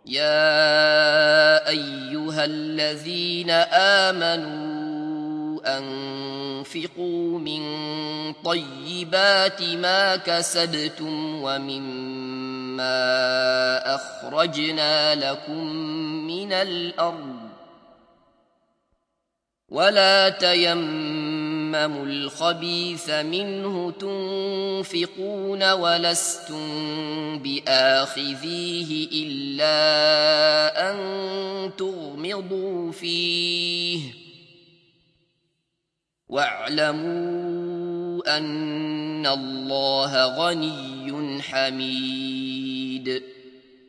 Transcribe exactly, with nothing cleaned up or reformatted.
يا أيها الذين آمنوا أنفقوا من طيبات ما كسبتم ومما أخرجنا لكم من الأرض ولا تيمموا الخبيث منه تنفقون ولستم بآخذيه إلا أن تغمضوا فيه واعلموا أن الله غني حميد